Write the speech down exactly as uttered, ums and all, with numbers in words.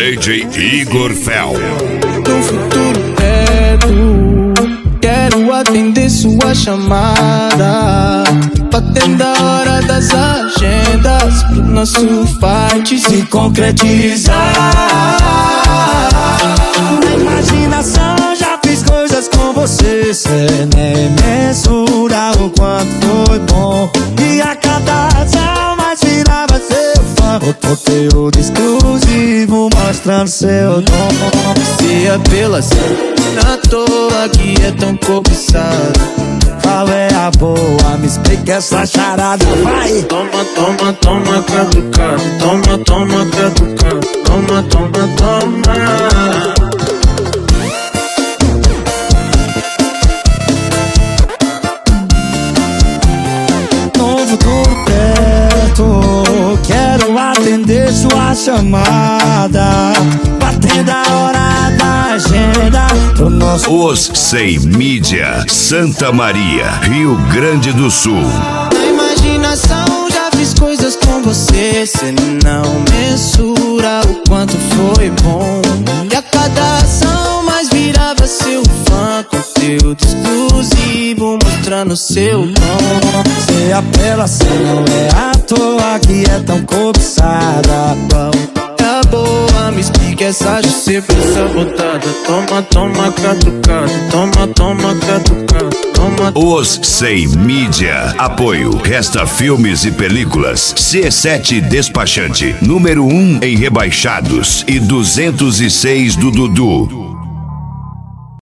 D J Igor Fel. No futuro perto, quero atender sua chamada, batendo a hora das agendas, pro nosso fight se concretizar. Na imaginação já fiz coisas com você, cê nem mensura o quanto foi bom. E a cada ação mais virava seu fã, o conteúdo exclusivo mostrando seu dom. Se apelação na toa que é tão cobiçada, qual é a boa? Me explica essa charada, vai! Toma, toma, toma, catucado. Toma, toma, catucado. Toma, toma, toma. No futuro perto, quero atender sua chamada, batendo a hora da agenda pro nosso... Os Sei Mídia, Santa Maria, Rio Grande do Sul. Na imaginação já fiz coisas com você, cê não mensura o quanto foi bom. E a cada ação mais virava seu fã, conteúdo exclusivo mostrando seu dom. Se apelação não é à toa que é tão cobiçada, é boa, me explica essa justiça sabotada. Toma, toma, catucado. Toma, toma, catucado. Toma. Os Sei Mídia. Apoio Resta Filmes e Películas. C sete Despachante. Número um em rebaixados. E duzentos e seis do Dudu.